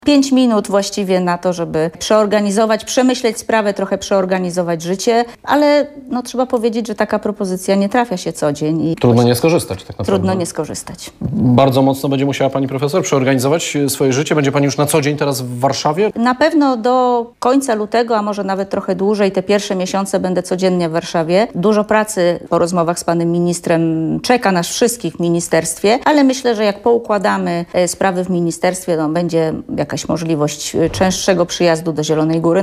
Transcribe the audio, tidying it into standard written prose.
5 minut właściwie na to, żeby przeorganizować, przemyśleć sprawę, trochę przeorganizować życie, ale no, trzeba powiedzieć, że taka propozycja nie trafia się co dzień. I Trudno nie skorzystać tak naprawdę. trudno nie skorzystać. Bardzo mocno będzie musiała pani profesor przeorganizować swoje życie. Będzie pani już na co dzień teraz w Warszawie? Na pewno do końca lutego, a może nawet trochę dłużej, te pierwsze miesiące będę codziennie w Warszawie. Dużo pracy po rozmowach z panem ministrem czeka nas wszystkich w ministerstwie, ale myślę, że jak poukładamy sprawy w ministerstwie, to będzie jakaś możliwość częstszego przyjazdu do Zielonej Góry.